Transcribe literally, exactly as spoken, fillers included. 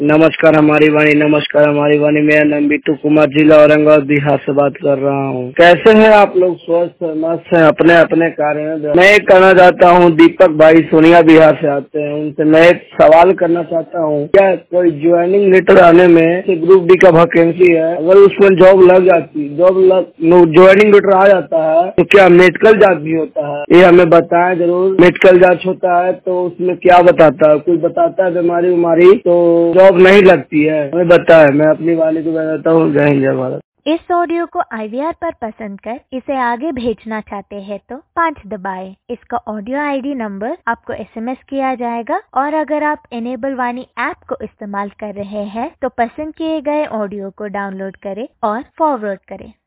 नमस्कार हमारी वाणी, नमस्कार हमारी वाणी। मेरा नाम बिट्टू कुमार, जिला औरंगाबाद, बिहार से बात कर रहा हूँ। कैसे हैं आप लोग? स्वस्थ मस्त हैं अपने अपने कार्य में। मैं एक कहना चाहता हूँ, दीपक भाई सोनिया बिहार से आते हैं, उनसे मैं एक सवाल करना चाहता हूँ। क्या कोई ज्वाइनिंग लेटर आने में ग्रुप डी का वैकेंसी है, अगर उसमें जॉब लग जाती, जॉब ज्वाइनिंग लेटर आ जाता है तो क्या मेडिकल जांच भी होता है? ये हमें बताएं जरूर। मेडिकल जांच होता है तो उसमें क्या बताता है? कोई बताता है बीमारी उमारी तो जॉब नहीं लगती है, हमें बताए। मैं अपनी वाणी को बताता हूँ। जय हिंद, जय भारत। इस ऑडियो को आई वी आर पर पसंद कर इसे आगे भेजना चाहते हैं तो पाँच दबाएं। इसका ऑडियो आई डी नंबर आपको एस एम एस किया जाएगा। और अगर आप इनेबल वाणी ऐप को इस्तेमाल कर रहे हैं तो पसंद किए गए ऑडियो को डाउनलोड करें और फॉरवर्ड करें।